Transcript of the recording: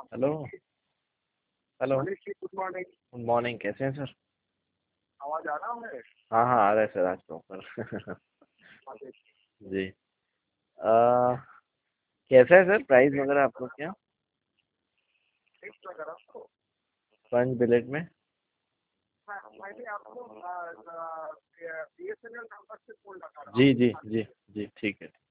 Hello. Hello. Good morning. Good morning, कैसे हैं sir? आवाज आ रहा है? हाँ हाँ, आ रहा है सर, आज प्रॉपर। जी। कैसा है सर प्राइस वगैरह आप लोग के यहाँ फिक्स लगा रहा हूँ। पंच बिलेट में? मैंने आपको BSNL नंबर से फोन लगा रहा जी हूँ। जी जी। जी ठीक है।